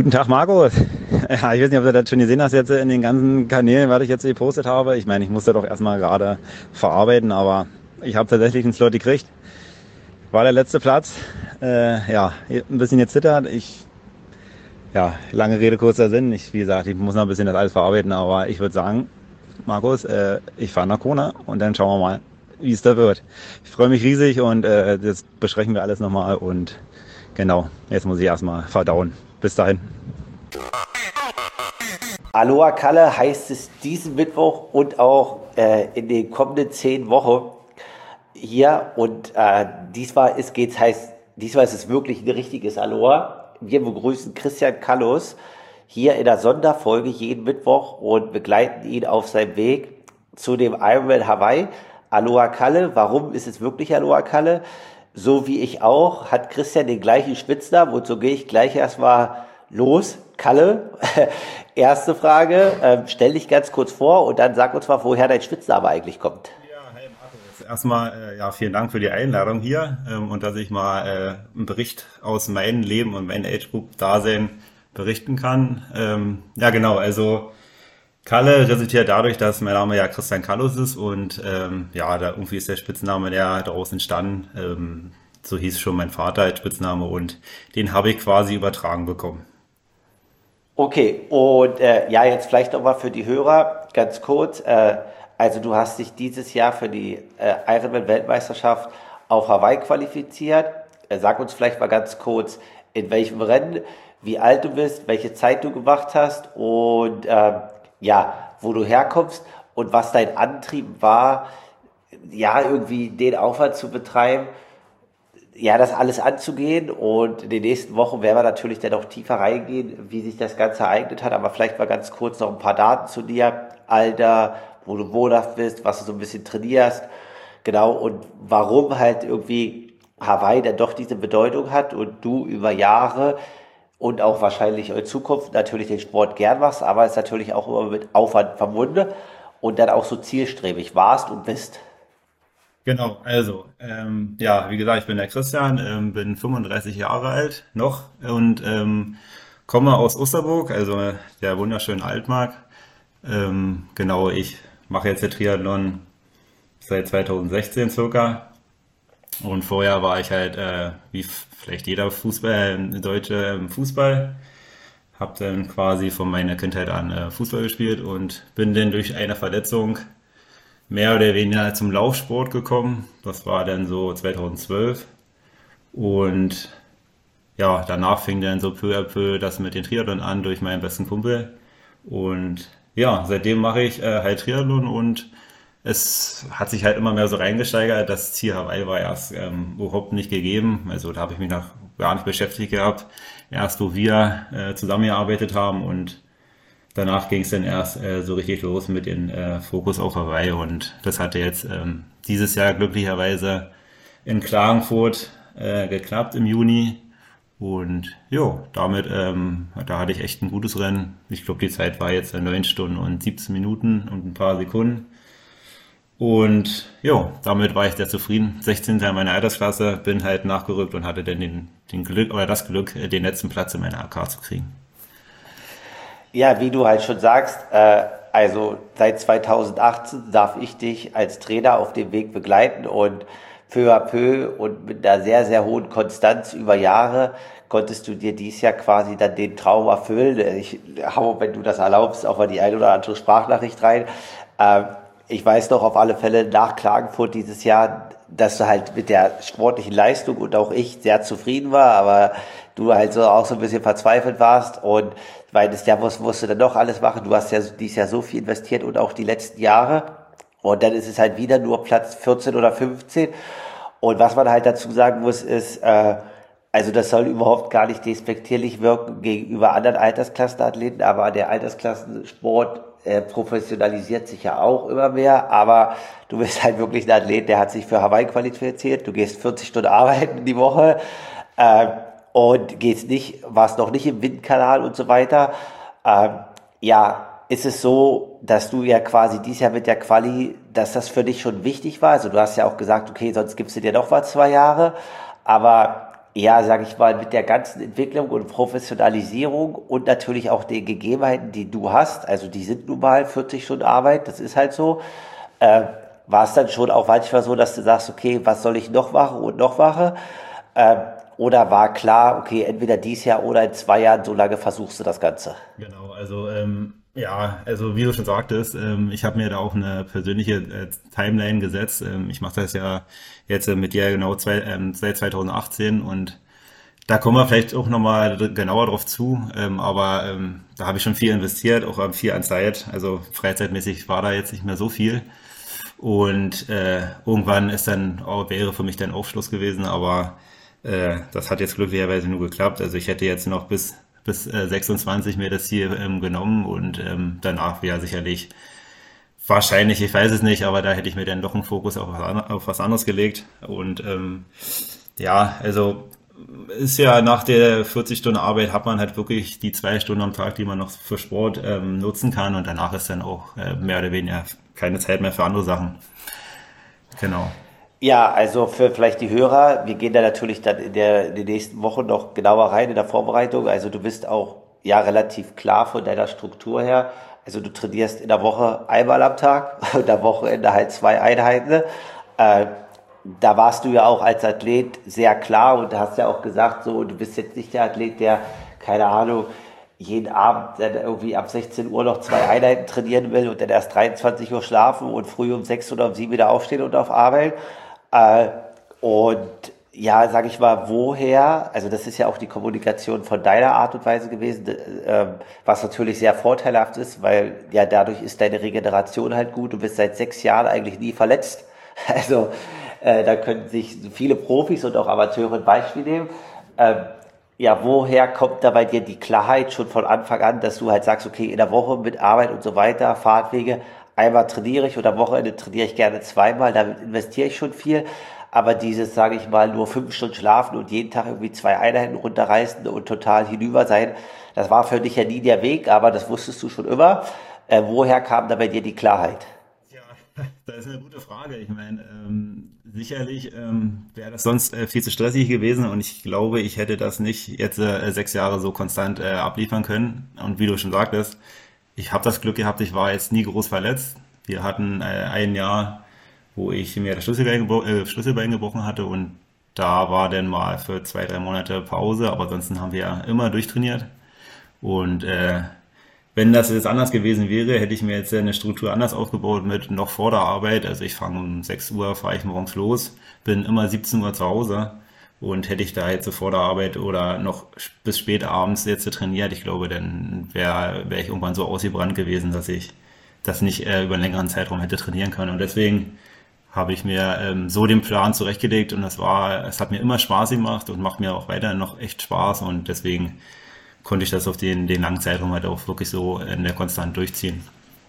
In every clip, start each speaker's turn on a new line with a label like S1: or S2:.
S1: Guten Tag, Marco. Ja, ich weiß nicht, ob du das schon gesehen hast jetzt in den ganzen Kanälen, was ich jetzt gepostet habe. Ich meine, ich musste doch erstmal gerade verarbeiten, aber ich habe tatsächlich einen Slot gekriegt. War der letzte Platz. Ja, ein bisschen gezittert. Lange Rede, kurzer Sinn. Wie gesagt, ich muss noch ein bisschen das alles verarbeiten, aber ich würde sagen, Markus, ich fahre nach Kona und dann schauen wir mal, wie es da wird. Ich freue mich riesig und das besprechen wir alles nochmal und genau, jetzt muss ich erstmal verdauen. Bis dahin.
S2: Aloha Kalle heißt es diesen Mittwoch und auch in den kommenden 10 Wochen hier. Und diesmal ist es wirklich ein richtiges Aloha. Wir begrüßen Christian Kallus hier in der Sonderfolge jeden Mittwoch und begleiten ihn auf seinem Weg zu dem Ironman Hawaii. Aloha Kalle, warum ist es wirklich Aloha Kalle? So wie ich auch, hat Christian den gleichen Spitznamen und so gehe ich gleich erstmal los. Kalle, erste Frage, stell dich ganz kurz vor und dann sag uns mal, woher dein Spitzname eigentlich kommt.
S1: Ja, hey Markus. Erstmal vielen Dank für die Einladung hier und dass ich mal einen Bericht aus meinem Leben und meinem Age Group Dasein berichten kann. Ja genau, also Kalle resultiert dadurch, dass mein Name ja Christian Kallus ist und da irgendwie ist der Spitzname der daraus entstanden. So hieß schon mein Vater als Spitzname und den habe ich quasi übertragen bekommen.
S2: Okay, und jetzt vielleicht nochmal für die Hörer ganz kurz. Also du hast dich dieses Jahr für die Ironman-Weltmeisterschaft auf Hawaii qualifiziert. Sag uns vielleicht mal ganz kurz, in welchem Rennen, wie alt du bist, welche Zeit du gemacht hast und wo du herkommst und was dein Antrieb war, irgendwie den Aufwand zu betreiben, das alles anzugehen, und in den nächsten Wochen werden wir natürlich dann auch tiefer reingehen, wie sich das Ganze ereignet hat, aber vielleicht mal ganz kurz noch ein paar Daten zu dir, Alter, wo du wohnhaft bist, was du so ein bisschen trainierst, genau, und warum halt irgendwie Hawaii dann doch diese Bedeutung hat und du über Jahre und auch wahrscheinlich in Zukunft natürlich den Sport gern machst, aber es natürlich auch immer mit Aufwand verbunden und dann auch so zielstrebig warst und bist.
S1: Genau, also, wie gesagt, ich bin der Christian, bin 35 Jahre alt noch und komme aus Osterburg, also der wunderschönen Altmark. Genau, ich mache jetzt den Triathlon seit 2016 circa und vorher war ich halt, wie vielleicht jeder Deutsche im Fußball, habe dann quasi von meiner Kindheit an Fußball gespielt und bin dann durch eine Verletzung mehr oder weniger zum Laufsport gekommen. Das war dann so 2012. Und ja, danach fing dann so peu à peu das mit den Triathlon an durch meinen besten Kumpel. Und ja, seitdem mache ich halt Triathlon und es hat sich halt immer mehr so reingesteigert. Das Ziel Hawaii war erst überhaupt nicht gegeben. Also da habe ich mich noch gar nicht beschäftigt gehabt. Erst wo wir zusammengearbeitet haben und danach ging es dann erst so richtig los mit dem Fokus auf Hawaii und das hatte jetzt dieses Jahr glücklicherweise in Klagenfurt geklappt im Juni und damit da hatte ich echt ein gutes Rennen. Ich glaube, die Zeit war jetzt 9 Stunden und 17 Minuten und ein paar Sekunden und damit war ich sehr zufrieden. 16. in meiner Altersklasse, bin halt nachgerückt und hatte dann den Glück oder das Glück, den letzten Platz in meiner AK zu kriegen.
S2: Ja, wie du halt schon sagst, also seit 2018 darf ich dich als Trainer auf dem Weg begleiten und peu à peu und mit einer sehr, sehr hohen Konstanz über Jahre konntest du dir dieses Jahr quasi dann den Traum erfüllen. Ich hau, wenn du das erlaubst, auch mal die eine oder andere Sprachnachricht rein. Ich weiß noch auf alle Fälle nach Klagenfurt dieses Jahr, dass du halt mit der sportlichen Leistung und auch ich sehr zufrieden war, aber du halt so auch so ein bisschen verzweifelt warst und weil das Jahr musst du dann doch alles machen. Du hast ja dieses Jahr so viel investiert und auch die letzten Jahre. Und dann ist es halt wieder nur Platz 14 oder 15. Und was man halt dazu sagen muss, ist, also das soll überhaupt gar nicht despektierlich wirken gegenüber anderen Altersklassenathleten, aber der Altersklassensport professionalisiert sich ja auch immer mehr. Aber du bist halt wirklich ein Athlet, der hat sich für Hawaii qualifiziert. Du gehst 40 Stunden arbeiten die Woche. Und warst noch nicht im Windkanal und so weiter. Ist es so, dass du ja quasi dieses Jahr mit der Quali, dass das für dich schon wichtig war? Also du hast ja auch gesagt, okay, sonst gibst du dir noch mal 2 Jahre. Aber ja, sage ich mal, mit der ganzen Entwicklung und Professionalisierung und natürlich auch den Gegebenheiten, die du hast, also die sind nun mal 40 Stunden Arbeit, das ist halt so, äh, war es dann schon auch manchmal so, dass du sagst, okay, was soll ich noch machen und noch machen? Äh, oder war klar, okay, entweder dies Jahr oder in 2 Jahren, so lange versuchst du das Ganze?
S1: Genau, also ja, also wie du schon sagtest, ich habe mir da auch eine persönliche Timeline gesetzt. Ich mache das ja jetzt mit dir genau seit 2018 und da kommen wir vielleicht auch nochmal genauer drauf zu, aber da habe ich schon viel investiert, auch viel an Zeit. Also freizeitmäßig war da jetzt nicht mehr so viel. Und irgendwann ist dann wäre für mich dann Aufschluss gewesen, aber das hat jetzt glücklicherweise nur geklappt. Also ich hätte jetzt noch bis 26 mir das Ziel genommen und danach wäre sicherlich wahrscheinlich, ich weiß es nicht, aber da hätte ich mir dann doch einen Fokus auf was anderes gelegt. Und ja, also ist ja nach der 40 Stunden Arbeit hat man halt wirklich die 2 Stunden am Tag, die man noch für Sport nutzen kann und danach ist dann auch mehr oder weniger keine Zeit mehr für andere Sachen. Genau.
S2: Ja, also für vielleicht die Hörer, wir gehen da natürlich dann in den nächsten Wochen noch genauer rein in der Vorbereitung. Also du bist auch ja relativ klar von deiner Struktur her. Also du trainierst in der Woche einmal am Tag und am Wochenende halt 2 Einheiten. Äh, Da warst du ja auch als Athlet sehr klar und hast ja auch gesagt, so, du bist jetzt nicht der Athlet, der, keine Ahnung, jeden Abend dann irgendwie ab 16 Uhr noch 2 Einheiten trainieren will und dann erst 23 Uhr schlafen und früh um 6 oder um 7 wieder aufstehen und auf Arbeit. Äh, und ja, sag ich mal, woher, also das ist ja auch die Kommunikation von deiner Art und Weise gewesen, was natürlich sehr vorteilhaft ist, weil ja dadurch ist deine Regeneration halt gut. Du bist seit 6 Jahren eigentlich nie verletzt. Also da können sich viele Profis und auch Amateure ein Beispiel nehmen. Ähm, ja, woher kommt da bei dir die Klarheit schon von Anfang an, dass du halt sagst, okay, in der Woche mit Arbeit und so weiter, Fahrtwege, einmal trainiere ich oder am Wochenende trainiere ich gerne zweimal, damit investiere ich schon viel. Aber dieses, sage ich mal, nur 5 Stunden schlafen und jeden Tag irgendwie 2 Einheiten runterreißen und total hinüber sein, das war für dich ja nie der Weg, aber das wusstest du schon immer. Woher kam da bei dir die Klarheit?
S1: Ja, das ist eine gute Frage. Ich meine, sicherlich wäre das sonst viel zu stressig gewesen und ich glaube, ich hätte das nicht jetzt 6 Jahre so konstant abliefern können. Und wie du schon sagtest, ich habe das Glück gehabt, ich war jetzt nie groß verletzt. Wir hatten ein Jahr, wo ich mir das Schlüsselbein gebrochen hatte und da war dann mal für 2, 3 Monate Pause, aber ansonsten haben wir ja immer durchtrainiert. Und wenn das jetzt anders gewesen wäre, hätte ich mir jetzt eine Struktur anders aufgebaut mit noch vor der Arbeit. Also ich fange um 6 Uhr, fahre ich morgens los, bin immer 17 Uhr zu Hause und hätte ich da jetzt so vor der Arbeit oder noch bis spät abends jetzt trainiert, ich glaube, dann wär ich irgendwann so ausgebrannt gewesen, dass ich das nicht über einen längeren Zeitraum hätte trainieren können. Und deswegen habe ich mir so den Plan zurechtgelegt und es hat mir immer Spaß gemacht und macht mir auch weiterhin noch echt Spaß und deswegen konnte ich das auf den langen Zeitraum halt auch wirklich so in der Konstant durchziehen.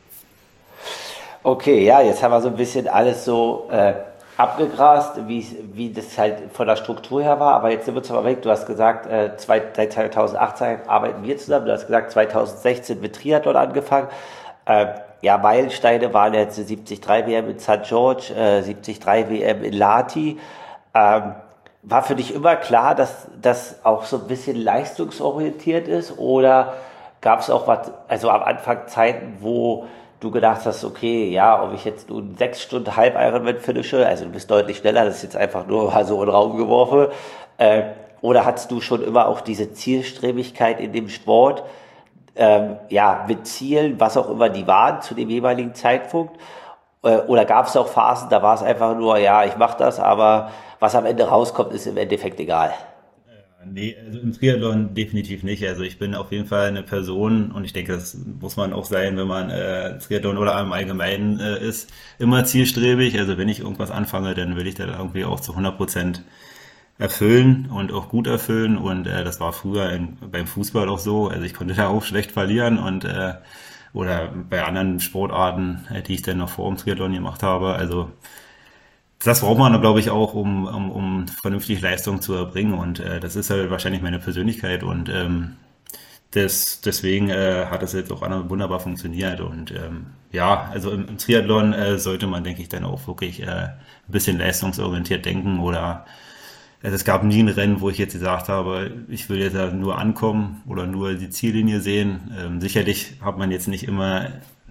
S2: Okay, ja, jetzt haben wir so ein bisschen alles so abgegrast, wie das halt von der Struktur her war. Aber jetzt sind wir zwar weg. Du hast gesagt, seit 2018 arbeiten wir zusammen. Du hast gesagt, 2016 mit Triathlon angefangen. Äh, ja, Meilensteine waren jetzt die 73 WM in St. George, 73 WM in Lahti. Ähm, War für dich immer klar, dass das auch so ein bisschen leistungsorientiert ist? Oder gab es auch was, also am Anfang Zeiten, wo du gedacht hast, okay, ja, ob ich jetzt nun 6 Stunden Halb-Ironman finische, also du bist deutlich schneller, das ist jetzt einfach nur mal so in den Raum geworfen, äh, oder hattest du schon immer auch diese Zielstrebigkeit in dem Sport, ja, mit Zielen, was auch immer die waren zu dem jeweiligen Zeitpunkt? Oder gab es auch Phasen, da war es einfach nur, ja, ich mache das, aber was am Ende rauskommt, ist im Endeffekt egal.
S1: Nee, also im Triathlon definitiv nicht. Also ich bin auf jeden Fall eine Person und ich denke, das muss man auch sein, wenn man Triathlon oder im Allgemeinen ist, immer zielstrebig. Also wenn ich irgendwas anfange, dann will ich das irgendwie auch zu 100% erfüllen und auch gut erfüllen und das war früher beim Fußball auch so. Also ich konnte da auch schlecht verlieren und oder bei anderen Sportarten, die ich dann noch vor dem Triathlon gemacht habe. Also das braucht man, glaube ich, auch, um vernünftig Leistung zu erbringen. Und das ist halt wahrscheinlich meine Persönlichkeit. Und deswegen hat das jetzt auch wunderbar funktioniert. Und ja, also im Triathlon sollte man, denke ich, dann auch wirklich ein bisschen leistungsorientiert denken oder Also es gab nie ein Rennen, wo ich jetzt gesagt habe, ich will jetzt da nur ankommen oder nur die Ziellinie sehen. Sicherlich hat man jetzt nicht immer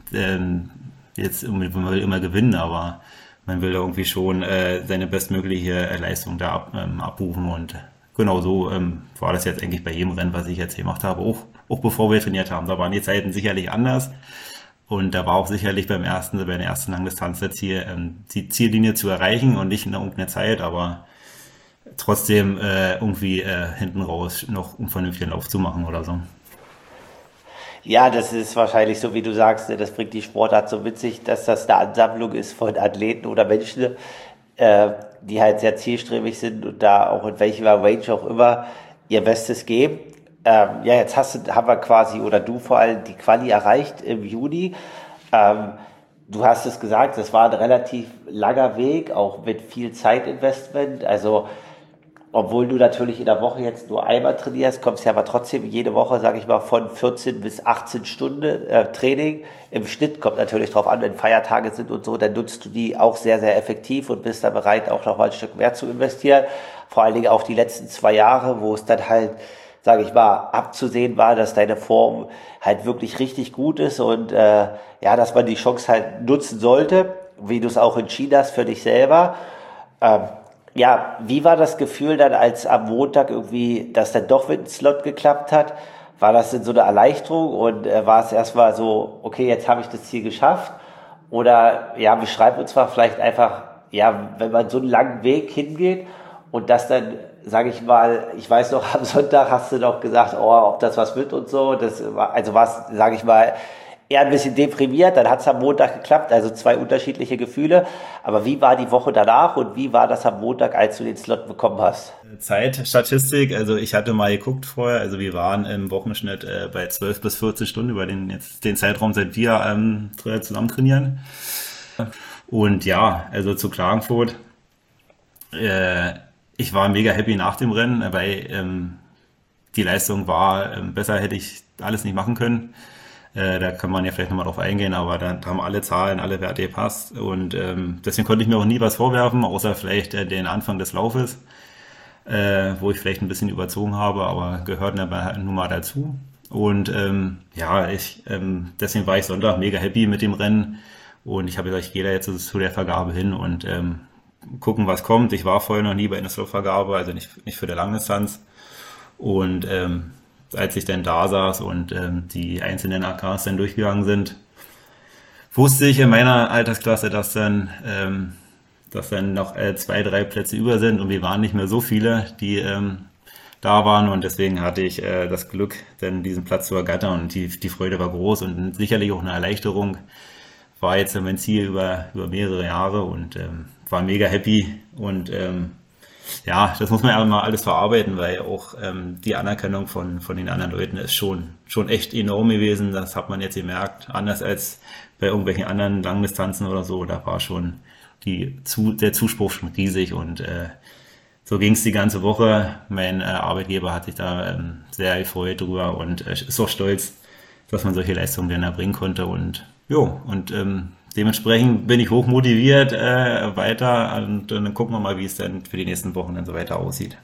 S1: man will immer gewinnen, aber man will irgendwie schon seine bestmögliche Leistung da abrufen und genau so war das jetzt eigentlich bei jedem Rennen, was ich jetzt gemacht habe, auch bevor wir trainiert haben. Da waren die Zeiten sicherlich anders und da war auch sicherlich bei der ersten Langdistanz das Ziel, die Ziellinie zu erreichen und nicht in irgendeiner Zeit, aber trotzdem irgendwie hinten raus noch einen vernünftigen Lauf zu machen oder so.
S2: Ja, das ist wahrscheinlich so, wie du sagst, ne, das bringt die Sportart so mit sich, dass das eine Ansammlung ist von Athleten oder Menschen, die halt sehr zielstrebig sind und da auch in welcher Range auch immer ihr Bestes geben. Ja, jetzt haben wir quasi, oder du vor allem, die Quali erreicht im Juni. Ähm, Du hast es gesagt, das war ein relativ langer Weg, auch mit viel Zeitinvestment. Also obwohl du natürlich in der Woche jetzt nur einmal trainierst, kommst ja aber trotzdem jede Woche, sage ich mal, von 14 bis 18 Stunden Training. Im Schnitt kommt natürlich drauf an, wenn Feiertage sind und so, dann nutzt du die auch sehr, sehr effektiv und bist da bereit, auch noch mal ein Stück mehr zu investieren. Vor allen Dingen auch die letzten 2 Jahre, wo es dann halt, sage ich mal, abzusehen war, dass deine Form halt wirklich richtig gut ist und ja, dass man die Chance halt nutzen sollte, wie du es auch entschieden hast für dich selber. Ähm, ja, wie war das Gefühl dann, als am Montag irgendwie, dass dann doch mit dem Slot geklappt hat? War das denn so eine Erleichterung und war es erstmal so, okay, jetzt habe ich das Ziel geschafft? Oder ja, beschreib uns mal vielleicht einfach, ja, wenn man so einen langen Weg hingeht und das dann, sage ich mal, ich weiß noch, am Sonntag hast du noch gesagt, oh, ob das was wird und so. Das war, also war's, sage ich mal, eher ein bisschen deprimiert, dann hat es am Montag geklappt, also zwei unterschiedliche Gefühle. Aber wie war die Woche danach und wie war das am Montag, als du den Slot bekommen hast?
S1: Zeitstatistik, also ich hatte mal geguckt vorher, also wir waren im Wochenschnitt bei 12 bis 14 Stunden über den Zeitraum, seit wir zusammen trainieren. Und ja, also zu Klagenfurt, äh, ich war mega happy nach dem Rennen, weil die Leistung war besser, hätte ich alles nicht machen können. Da kann man ja vielleicht nochmal drauf eingehen, aber da haben alle Zahlen, alle Werte gepasst und deswegen konnte ich mir auch nie was vorwerfen, außer vielleicht den Anfang des Laufes, wo ich vielleicht ein bisschen überzogen habe, aber gehört nun mal dazu. Und ja, deswegen war ich Sonntag mega happy mit dem Rennen und ich habe gesagt, ich gehe da jetzt zu der Vergabe hin und gucken, was kommt. Ich war vorher noch nie bei einer Slotvergabe, also nicht für der Langdistanz. Und als ich dann da saß und die einzelnen AKs dann durchgegangen sind, wusste ich in meiner Altersklasse, dass dann noch 2, 3 Plätze über sind und wir waren nicht mehr so viele, die da waren und deswegen hatte ich das Glück, dann diesen Platz zu ergattern und die Freude war groß und sicherlich auch eine Erleichterung. War jetzt mein Ziel über mehrere Jahre und war mega happy und ja, das muss man ja mal alles verarbeiten, weil auch die Anerkennung von den anderen Leuten ist schon echt enorm gewesen. Das hat man jetzt gemerkt, anders als bei irgendwelchen anderen Langdistanzen oder so. Da war schon der Zuspruch schon riesig und so ging es die ganze Woche. Mein Arbeitgeber hat sich da sehr gefreut drüber und ist auch stolz, dass man solche Leistungen dann erbringen konnte und jo, und dementsprechend bin ich hoch motiviert weiter und dann gucken wir mal, wie es dann für die nächsten Wochen dann so weiter aussieht.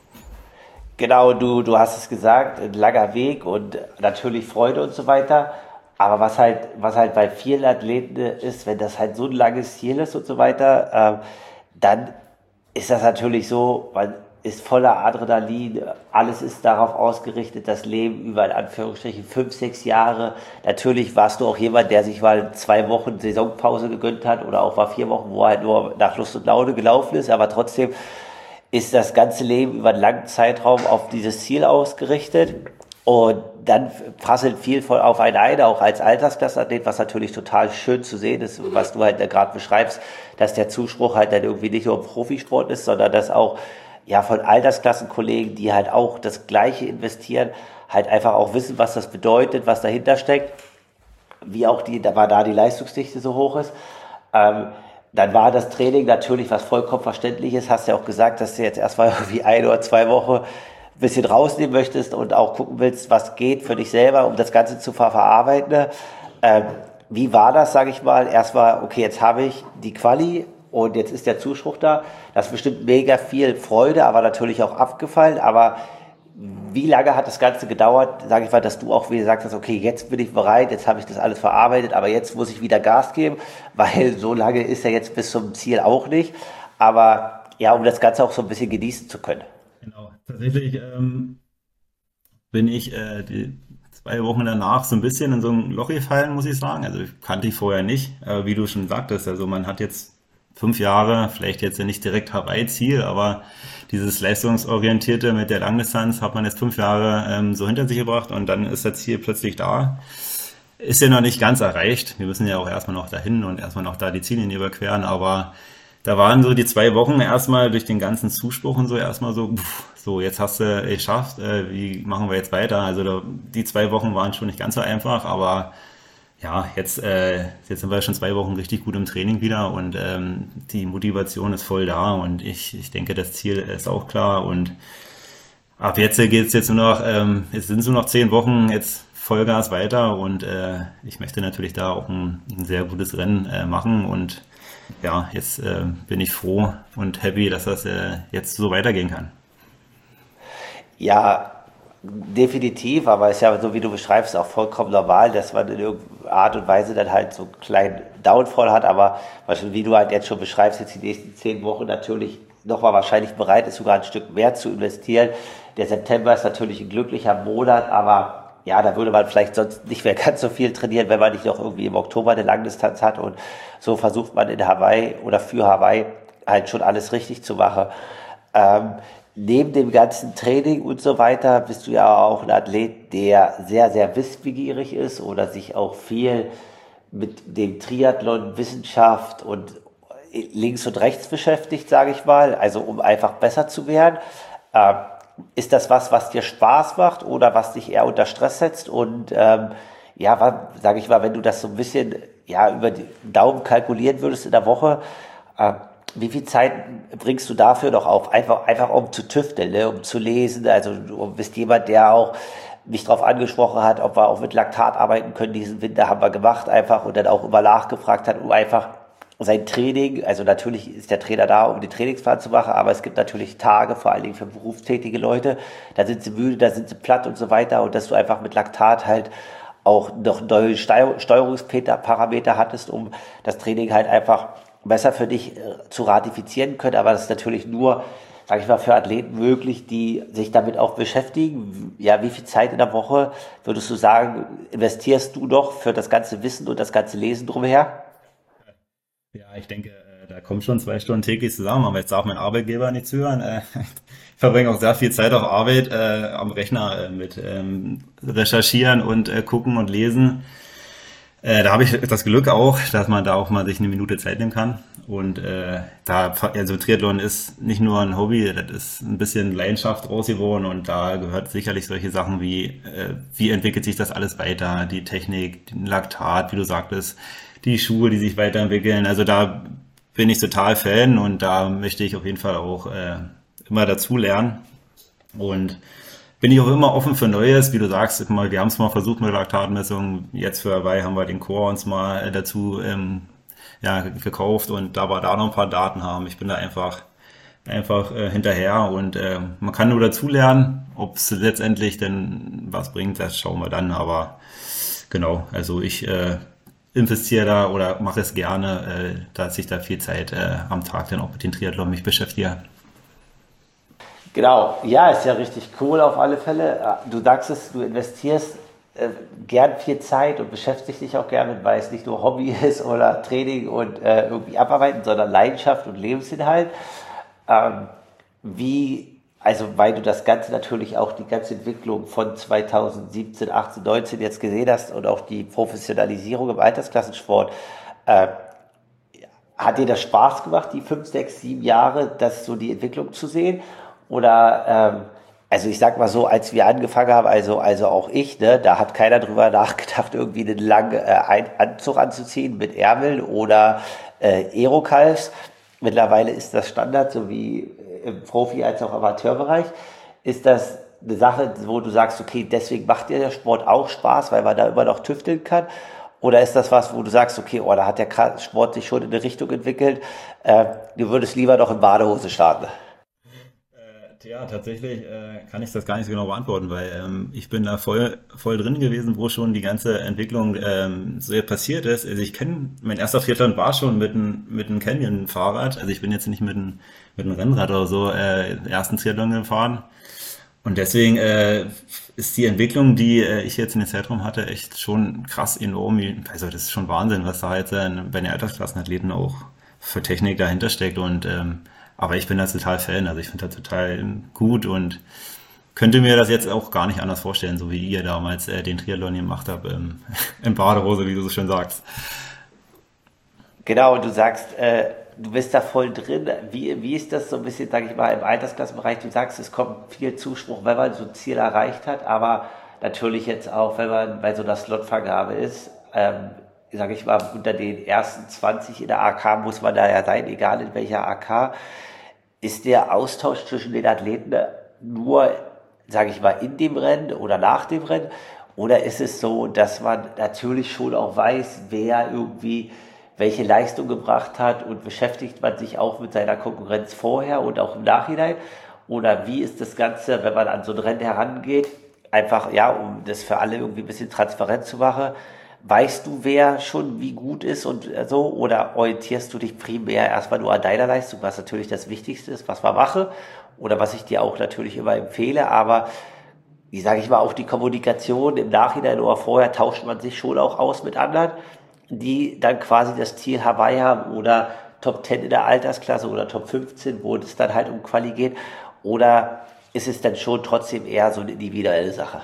S2: Genau, du hast es gesagt, ein langer Weg und natürlich Freude und so weiter. Aber was halt bei vielen Athleten ist, wenn das halt so ein langes Ziel ist und so weiter, dann ist das natürlich so, man ist voller Adrenalin, alles ist darauf ausgerichtet, das Leben über in Anführungsstrichen 5, 6 Jahre. Natürlich warst du auch jemand, der sich mal 2 Wochen Saisonpause gegönnt hat oder auch mal 4 Wochen, wo er halt nur nach Lust und Laune gelaufen ist, aber trotzdem ist das ganze Leben über einen langen Zeitraum auf dieses Ziel ausgerichtet. Und dann prasselt viel voll auf einen ein, auch als Altersklassenathlet, was natürlich total schön zu sehen ist, was du halt gerade beschreibst, dass der Zuspruch halt dann irgendwie nicht nur im Profisport ist, sondern dass auch ja von Altersklassenkollegen, die halt auch das Gleiche investieren, halt einfach auch wissen, was das bedeutet, was dahinter steckt, wie auch da die Leistungsdichte so hoch ist. Dann war das Training natürlich was vollkommen Verständliches. Hast ja auch gesagt, dass du jetzt erstmal irgendwie 1 oder 2 Wochen ein bisschen rausnehmen möchtest und auch gucken willst, was geht für dich selber, um das Ganze zu verarbeiten. Wie war das, sage ich mal? Erstmal, okay, jetzt habe ich die Quali und jetzt ist der Zuspruch da. Das ist bestimmt mega viel Freude, aber natürlich auch abgefallen. Aber wie lange hat das Ganze gedauert, sage ich mal, dass du auch wieder gesagt hast, okay, jetzt bin ich bereit, jetzt habe ich das alles verarbeitet, aber jetzt muss ich wieder Gas geben, weil so lange ist ja jetzt bis zum Ziel auch nicht. Aber ja, um das Ganze auch so ein bisschen genießen zu können.
S1: Genau. Tatsächlich bin ich die 2 Wochen danach so ein bisschen in so ein Loch gefallen, muss ich sagen. Also ich kannte ich vorher nicht, aber wie du schon sagtest, also man hat jetzt 5 Jahre, vielleicht jetzt ja nicht direkt Hawaii-Ziel, aber dieses leistungsorientierte mit der Langdistanz hat man jetzt 5 Jahre so hinter sich gebracht und dann ist das Ziel plötzlich da. Ist ja noch nicht ganz erreicht. Wir müssen ja auch erstmal noch dahin und erstmal noch da die Ziellinie überqueren, aber da waren so die 2 Wochen erstmal durch den ganzen Zuspruch und so erstmal so, so jetzt hast du geschafft, wie machen wir jetzt weiter? Also die 2 Wochen waren schon nicht ganz so einfach, aber ja, jetzt sind wir schon 2 Wochen richtig gut im Training wieder und die Motivation ist voll da und ich denke, das Ziel ist auch klar und ab jetzt geht's jetzt nur noch, jetzt sind es nur noch 10 Wochen, jetzt Vollgas weiter und ich möchte natürlich da auch ein sehr gutes Rennen machen und ja, jetzt bin ich froh und happy, dass das jetzt so weitergehen kann.
S2: Ja, definitiv, aber ist ja so, wie du beschreibst, auch vollkommen normal, dass man in irgendeiner Art und Weise dann halt so einen kleinen Downfall hat, aber wie du halt jetzt schon beschreibst, jetzt die nächsten 10 Wochen natürlich nochmal wahrscheinlich bereit ist, sogar ein Stück mehr zu investieren. Der September ist natürlich ein glücklicher Monat, aber ja, da würde man vielleicht sonst nicht mehr ganz so viel trainieren, wenn man nicht noch irgendwie im Oktober eine Langdistanz hat und so versucht man in Hawaii oder für Hawaii halt schon alles richtig zu machen. Ähm, Neben dem ganzen Training und so weiter bist du ja auch ein Athlet, der sehr, sehr wissbegierig ist oder sich auch viel mit dem Triathlon, Wissenschaft und links und rechts beschäftigt, sage ich mal, also um einfach besser zu werden. Ähm, Ist das was dir Spaß macht oder was dich eher unter Stress setzt? Und ja, sage ich mal, wenn du das so ein bisschen ja über den Daumen kalkulieren würdest in der Woche, äh, wie viel Zeit bringst du dafür noch auf? Einfach um zu tüfteln, ne? Um zu lesen. Also du bist jemand, der auch mich darauf angesprochen hat, ob wir auch mit Laktat arbeiten können. Diesen Winter haben wir gemacht einfach und dann auch immer nachgefragt hat, um einfach sein Training, also natürlich ist der Trainer da, um den Trainingsplan zu machen, aber es gibt natürlich Tage, vor allen Dingen für berufstätige Leute, da sind sie müde, da sind sie platt und so weiter und dass du einfach mit Laktat halt auch noch neue Steuerungsparameter hattest, um das Training halt einfach besser für dich zu ratifizieren können, aber das ist natürlich nur, sage ich mal, für Athleten möglich, die sich damit auch beschäftigen. Ja, wie viel Zeit in der Woche würdest du sagen, investierst du noch für das ganze Wissen und das ganze Lesen drumher?
S1: Ja, ich denke, da kommen schon 2 Stunden täglich zusammen, aber jetzt darf mein Arbeitgeber nicht zuhören. Ich verbringe auch sehr viel Zeit auf Arbeit am Rechner mit Recherchieren und gucken und lesen. Da habe ich das Glück auch, dass man da auch mal sich eine Minute Zeit nehmen kann. Und also Triathlon ist nicht nur ein Hobby, das ist ein bisschen Leidenschaft raus geworden und da gehört sicherlich solche Sachen wie entwickelt sich das alles weiter, die Technik, den Laktat, wie du sagtest, die Schuhe, die sich weiterentwickeln. Also da bin ich total Fan und da möchte ich auf jeden Fall auch immer dazu lernen. Und bin ich auch immer offen für Neues, wie du sagst, wir haben es mal versucht mit Laktatmessungen, jetzt für Hawaii haben wir den Core uns mal dazu ja, gekauft und da wir da noch ein paar Daten haben. Ich bin da einfach hinterher und man kann nur dazu lernen, ob es letztendlich denn was bringt, das schauen wir dann, aber genau, also ich investiere da oder mache es gerne, dass ich da viel Zeit am Tag dann auch mit den Triathlon mich beschäftige.
S2: Genau, ja, ist ja richtig cool auf alle Fälle. Du sagst es, du investierst gern viel Zeit und beschäftigst dich auch gerne mit, weil es nicht nur Hobby ist oder Training und irgendwie abarbeiten, sondern Leidenschaft und Lebensinhalt. Ähm, also weil du das Ganze natürlich auch die ganze Entwicklung von 2017, 18, 19 jetzt gesehen hast und auch die Professionalisierung im Altersklassensport, äh, hat dir das Spaß gemacht, die 5, 6, 7 Jahre, das so die Entwicklung zu sehen? Oder, also ich sag mal so, als wir angefangen haben, also auch ich, ne, da hat keiner drüber nachgedacht, irgendwie einen langen Anzug anzuziehen mit Ärmeln oder Aerocals. Mittlerweile ist das Standard, so wie im Profi- als auch Amateurbereich. Ist das eine Sache, wo du sagst, okay, deswegen macht dir der Sport auch Spaß, weil man da immer noch tüfteln kann? Oder ist das was, wo du sagst, okay, oh, da hat der Sport sich schon in eine Richtung entwickelt, du würdest lieber noch in Badehose starten?
S1: Ja, tatsächlich kann ich das gar nicht so genau beantworten, weil ich bin da voll drin gewesen, wo schon die ganze Entwicklung so passiert ist. Also mein erster Triathlon war schon mit einem Canyon-Fahrrad. Also ich bin jetzt nicht mit einem Rennrad oder so den ersten Triathlon gefahren. Und deswegen ist die Entwicklung, die ich jetzt in den Zeitraum hatte, echt schon krass enorm. Also das ist schon Wahnsinn, was da jetzt bei den Altersklassenathleten auch für Technik dahinter steckt. Und aber ich bin da total Fan, also ich finde das total gut und könnte mir das jetzt auch gar nicht anders vorstellen, so wie ihr damals den Triathlon gemacht habt im Badehose, wie du so schön sagst.
S2: Genau, und du sagst, du bist da voll drin. Wie ist das so ein bisschen, sage ich mal, im Altersklassenbereich? Du sagst, es kommt viel Zuspruch, wenn man so ein Ziel erreicht hat, aber natürlich jetzt auch, wenn man bei so einer Slotvergabe ist, sage ich mal, unter den ersten 20 in der AK muss man da ja sein, egal in welcher AK. Ist der Austausch zwischen den Athleten nur, sage ich mal, in dem Rennen oder nach dem Rennen? Oder ist es so, dass man natürlich schon auch weiß, wer irgendwie welche Leistung gebracht hat und beschäftigt man sich auch mit seiner Konkurrenz vorher und auch im Nachhinein? Oder wie ist das Ganze, wenn man an so ein Rennen herangeht? Einfach, ja, um das für alle irgendwie ein bisschen transparent zu machen. Weißt du, wer schon wie gut ist und so? Oder orientierst du dich primär erstmal nur an deiner Leistung, was natürlich das Wichtigste ist, was man mache? Oder was ich dir auch natürlich immer empfehle. Aber, wie sage ich mal, auch die Kommunikation im Nachhinein oder vorher tauscht man sich schon auch aus mit anderen, die dann quasi das Ziel Hawaii haben oder Top 10 in der Altersklasse oder Top 15, wo es dann halt um Quali geht. Oder ist es dann schon trotzdem eher so eine individuelle Sache?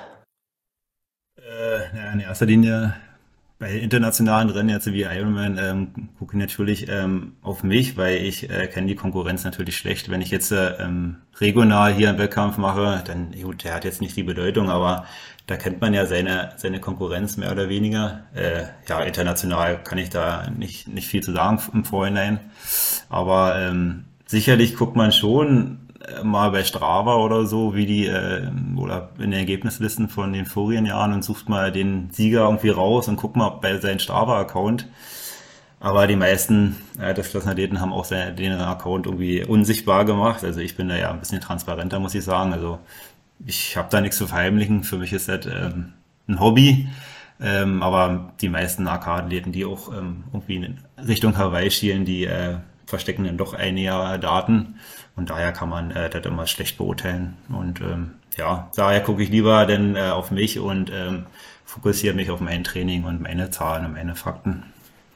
S1: Ja, in erster Linie bei internationalen Rennen jetzt wie Ironman gucke ich natürlich auf mich, weil ich kenne die Konkurrenz natürlich schlecht. Wenn ich jetzt regional hier einen Wettkampf mache, dann gut, der hat jetzt nicht die Bedeutung, aber da kennt man ja seine Konkurrenz mehr oder weniger. Ja, international kann ich da nicht viel zu sagen im Vorhinein, aber sicherlich guckt man schon mal bei Strava oder so, wie die oder in den Ergebnislisten von den vorigen Jahren und sucht mal den Sieger irgendwie raus und guckt mal bei seinem Strava-Account. Aber die meisten des Klassenathleten haben auch den Account irgendwie unsichtbar gemacht. Also ich bin da ja ein bisschen transparenter, muss ich sagen. Also ich habe da nichts zu verheimlichen. Für mich ist das ein Hobby. Aber die meisten AK-Athleten, die auch irgendwie in Richtung Hawaii schielen, die verstecken dann doch einige Daten und daher kann man das immer schlecht beurteilen und ja, daher gucke ich lieber denn auf mich und fokussiere mich auf mein Training und meine Zahlen und meine Fakten.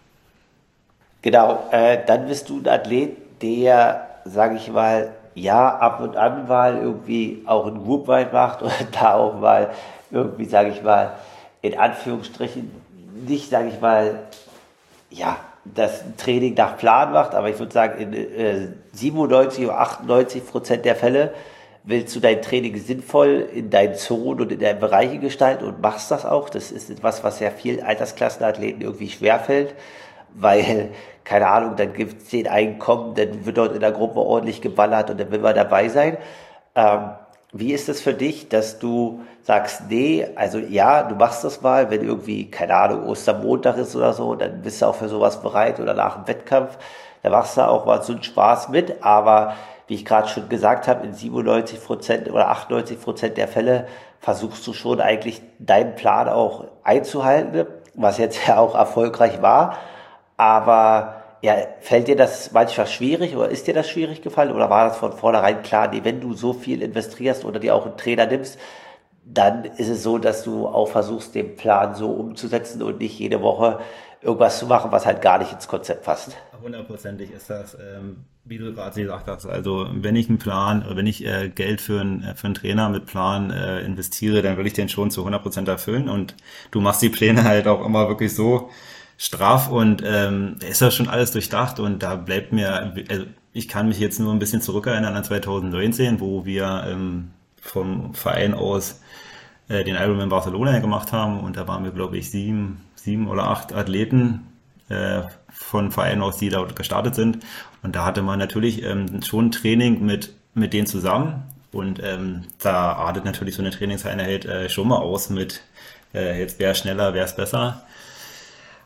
S2: Genau, dann bist du ein Athlet, der, sage ich mal, ja, ab und an mal irgendwie auch ein Groupwide macht und da auch mal irgendwie, sage ich mal, in Anführungsstrichen nicht, sage ich mal, ja, das Training nach Plan macht, aber ich würde sagen, in 97 oder 98% der Fälle willst du dein Training sinnvoll in deinen Zonen und in deinen Bereichen gestalten und machst das auch. Das ist etwas, was ja vielen Altersklassenathleten irgendwie schwerfällt, weil, keine Ahnung, dann gibt es den Einkommen, dann wird dort in der Gruppe ordentlich geballert und dann will man dabei sein. Ähm, Wie ist es für dich, dass du sagst, nee, also ja, du machst das mal, wenn irgendwie, keine Ahnung, Ostermontag ist oder so, dann bist du auch für sowas bereit oder nach dem Wettkampf, da machst du auch mal so einen Spaß mit, aber wie ich gerade schon gesagt habe, in 97% oder 98% der Fälle versuchst du schon eigentlich deinen Plan auch einzuhalten, was jetzt ja auch erfolgreich war, aber ja, fällt dir das manchmal schwierig oder ist dir das schwierig gefallen oder war das von vornherein klar, nee, wenn du so viel investierst oder dir auch einen Trainer nimmst, dann ist es so, dass du auch versuchst, den Plan so umzusetzen und nicht jede Woche irgendwas zu machen, was halt gar nicht ins Konzept passt.
S1: Hundertprozentig ist das, wie du gerade gesagt hast. Also wenn ich einen Plan oder wenn ich Geld für einen Trainer mit Plan investiere, dann will ich den schon zu 100% erfüllen und du machst die Pläne halt auch immer wirklich so straff und da ist ja schon alles durchdacht und da bleibt mir, also ich kann mich jetzt nur ein bisschen zurückerinnern an 2019, wo wir vom Verein aus den Ironman Barcelona gemacht haben und da waren wir, glaube ich, sieben oder acht Athleten von Vereinen aus, die dort gestartet sind und da hatte man natürlich schon Training mit denen zusammen und da artet natürlich so eine Trainingseinheit schon mal aus mit jetzt wer schneller, wer ist besser.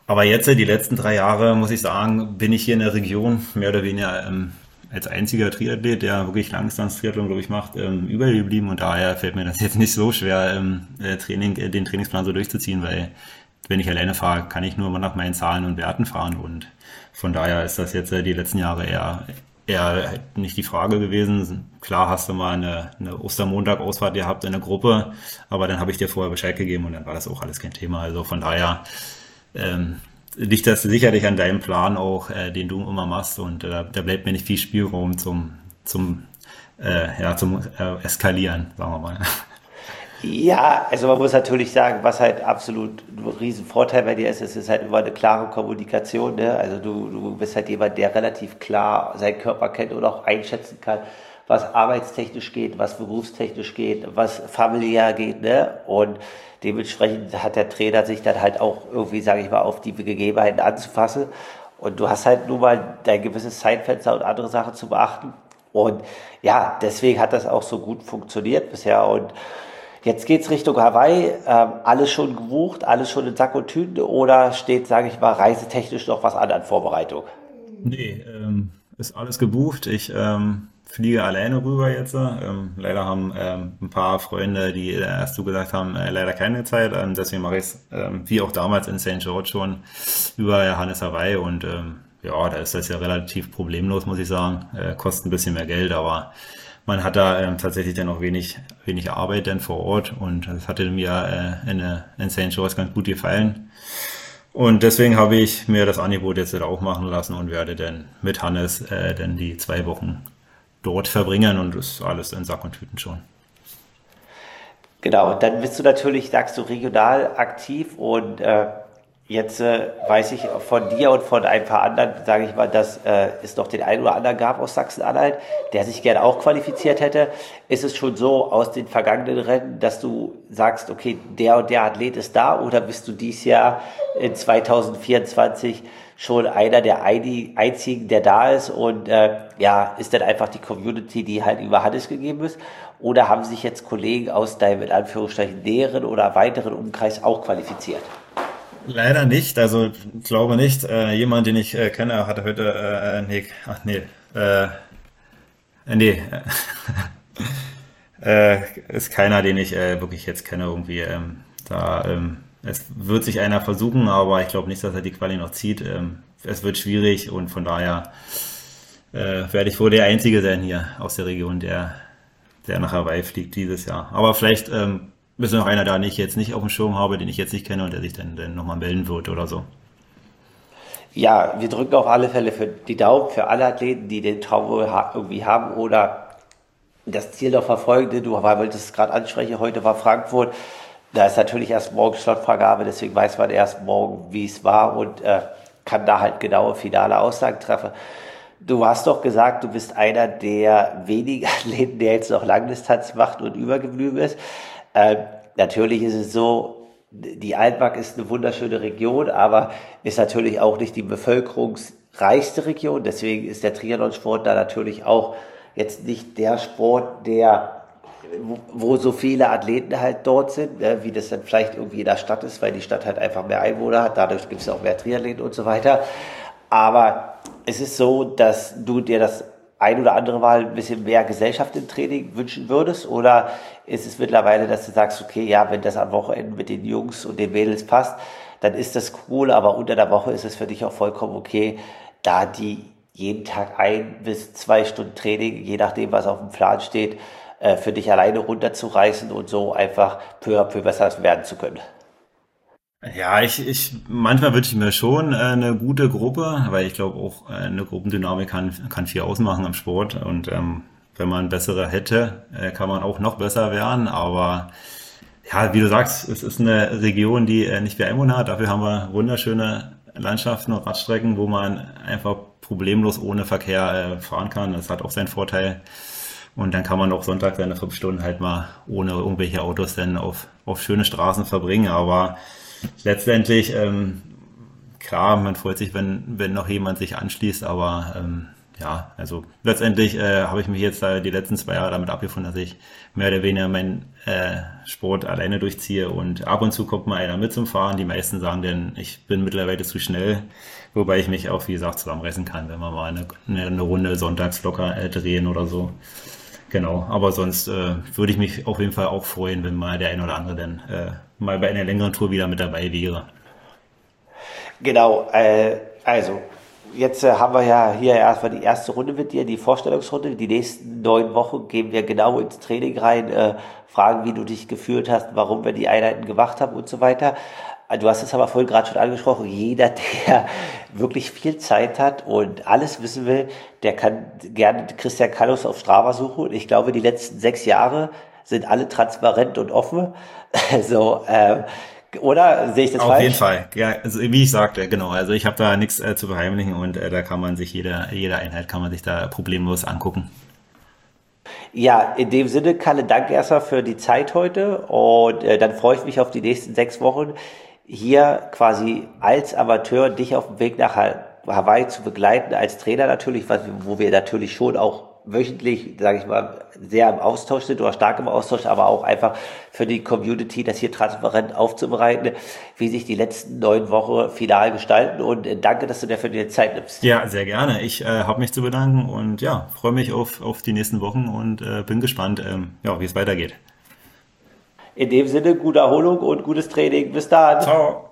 S1: Aber jetzt, die letzten 3 Jahre, muss ich sagen, bin ich hier in der Region mehr oder weniger als einziger Triathlet, der wirklich Langdistanz-Triathlon, glaube ich, macht, übergeblieben. Und daher fällt mir das jetzt nicht so schwer, den Trainingsplan so durchzuziehen, weil wenn ich alleine fahre, kann ich nur mal nach meinen Zahlen und Werten fahren. Und von daher ist das jetzt die letzten Jahre eher halt nicht die Frage gewesen. Klar hast du mal eine Ostermontag-Ausfahrt gehabt in der Gruppe, aber dann habe ich dir vorher Bescheid gegeben und dann war das auch alles kein Thema. Also von daher liegt das sicherlich an deinem Plan auch, den du immer machst und da bleibt mir nicht viel Spielraum zum Eskalieren, sagen wir mal.
S2: Ja, also man muss natürlich sagen, was halt absolut ein Riesenvorteil bei dir ist, es ist halt immer eine klare Kommunikation, ne? Also du bist halt jemand, der relativ klar seinen Körper kennt und auch einschätzen kann, was arbeitstechnisch geht, was berufstechnisch geht, was familiär geht, ne? Und dementsprechend hat der Trainer sich dann halt auch irgendwie, sage ich mal, auf die Gegebenheiten anzufassen. Und du hast halt nun mal dein gewisses Zeitfenster und andere Sachen zu beachten. Und ja, deswegen hat das auch so gut funktioniert bisher. Und jetzt geht's Richtung Hawaii. Alles schon gebucht, alles schon in Sack und Tüten oder steht, sage ich mal, reisetechnisch noch was an Vorbereitung?
S1: Nee, ist alles gebucht. Ich fliege alleine rüber jetzt. Leider haben ein paar Freunde, die erst so gesagt haben, leider keine Zeit. Deswegen mache ich es, wie auch damals in St. George schon, über Johannes Hawaii. Und ja, da ist das ja relativ problemlos, muss ich sagen. Kostet ein bisschen mehr Geld, aber man hat da tatsächlich dann auch wenig Arbeit dann vor Ort. Und das hatte mir in St. George ganz gut gefallen. Und deswegen habe ich mir das Angebot jetzt auch machen lassen und werde dann mit Hannes dann die 2 Wochen dort verbringen und das ist alles in Sack und Tüten schon.
S2: Genau, und dann bist du natürlich, sagst du, regional aktiv und jetzt weiß ich von dir und von ein paar anderen, sage ich mal, dass es noch den einen oder anderen gab aus Sachsen-Anhalt, der sich gerne auch qualifiziert hätte. Ist es schon so aus den vergangenen Rennen, dass du sagst, okay, der und der Athlet ist da oder bist du dieses Jahr in 2024 schon einer der einzigen, der da ist und ja, ist dann einfach die Community, die halt über Hannes gegeben ist? Oder haben sich jetzt Kollegen aus deinem in Anführungsstrichen näheren oder weiteren Umkreis auch qualifiziert?
S1: Leider nicht, also glaube nicht. Jemand, den ich kenne, hatte heute, nee, ist keiner, den ich wirklich jetzt kenne irgendwie. Es wird sich einer versuchen, aber ich glaube nicht, dass er die Quali noch zieht. Es wird schwierig und von daher werde ich wohl der Einzige sein hier aus der Region, der nach Hawaii fliegt dieses Jahr. Aber vielleicht ist noch einer da, den ich jetzt nicht auf dem Schirm habe, den ich jetzt nicht kenne und der sich dann nochmal melden wird oder so.
S2: Ja, wir drücken auf alle Fälle für die Daumen für alle Athleten, die den Traum wohl irgendwie haben oder das Ziel noch verfolgen. Du wolltest es gerade ansprechen, heute war Frankfurt. Da ist natürlich erst morgen Slotvergabe, deswegen weiß man erst morgen, wie es war und kann da halt genaue finale Aussagen treffen. Du hast doch gesagt, du bist einer der wenigen Athleten, der jetzt noch Langdistanz macht und übergeblieben ist. Natürlich ist es so, die Altmark ist eine wunderschöne Region, aber ist natürlich auch nicht die bevölkerungsreichste Region. Deswegen ist der Triathlonsport da natürlich auch jetzt nicht der Sport, wo so viele Athleten halt dort sind, ne, wie das dann vielleicht irgendwie in der Stadt ist, weil die Stadt halt einfach mehr Einwohner hat. Dadurch gibt es auch mehr Triathleten und so weiter. Aber es ist so, dass du dir das ein oder andere Mal ein bisschen mehr Gesellschaft im Training wünschen würdest? Oder ist es mittlerweile, dass du sagst, okay, ja, wenn das am Wochenende mit den Jungs und den Mädels passt, dann ist das cool, aber unter der Woche ist es für dich auch vollkommen okay, da die jeden Tag 1 bis 2 Stunden Training, je nachdem, was auf dem Plan steht, für dich alleine runterzureißen und so einfach peu à peu besser werden zu können.
S1: Ja, manchmal wünsche ich mir schon eine gute Gruppe, weil ich glaube auch eine Gruppendynamik kann viel ausmachen im Sport und wenn man bessere hätte, kann man auch noch besser werden, aber ja, wie du sagst, es ist eine Region, die nicht viel Einwohner hat, dafür haben wir wunderschöne Landschaften und Radstrecken, wo man einfach problemlos ohne Verkehr fahren kann, das hat auch seinen Vorteil und dann kann man auch Sonntag seine 5 Stunden halt mal ohne irgendwelche Autos dann auf schöne Straßen verbringen, aber letztendlich, klar, man freut sich, wenn noch jemand sich anschließt, aber ja, also letztendlich habe ich mich jetzt die letzten 2 Jahre damit abgefunden, dass ich mehr oder weniger meinen Sport alleine durchziehe und ab und zu kommt mal einer mit zum Fahren. Die meisten sagen denn, ich bin mittlerweile zu schnell, wobei ich mich auch, wie gesagt, zusammenreißen kann, wenn wir mal eine Runde sonntags locker drehen oder so. Genau, aber sonst würde ich mich auf jeden Fall auch freuen, wenn mal der ein oder andere dann mal bei einer längeren Tour wieder mit dabei wäre.
S2: Genau, also jetzt haben wir ja hier erstmal die erste Runde mit dir, die Vorstellungsrunde. Die nächsten 9 Wochen gehen wir genau ins Training rein, fragen, wie du dich gefühlt hast, warum wir die Einheiten gemacht haben und so weiter. Du hast es aber vorhin gerade schon angesprochen, jeder, der wirklich viel Zeit hat und alles wissen will, der kann gerne Christian Kallus auf Strava suchen. Und ich glaube, die letzten 6 Jahre sind alle transparent und offen. So, oder sehe ich das
S1: Auf jeden
S2: falsch?
S1: Fall, ja, also wie ich sagte, genau, also ich habe da nichts zu verheimlichen und da kann man sich jede Einheit kann man sich da problemlos angucken.
S2: Ja, in dem Sinne, Kalle, danke erstmal für die Zeit heute und dann freue ich mich auf die nächsten 6 Wochen hier quasi als Amateur dich auf dem Weg nach Hawaii zu begleiten, als Trainer natürlich, wo wir natürlich schon auch wöchentlich, sage ich mal, sehr im Austausch sind oder stark im Austausch, aber auch einfach für die Community, das hier transparent aufzubereiten, wie sich die letzten 9 Wochen final gestalten und danke, dass du dir für die Zeit nimmst.
S1: Ja, sehr gerne. Ich habe mich zu bedanken und ja, freue mich auf die nächsten Wochen und bin gespannt, ja, wie es weitergeht.
S2: In dem Sinne, gute Erholung und gutes Training. Bis dann.
S1: Ciao.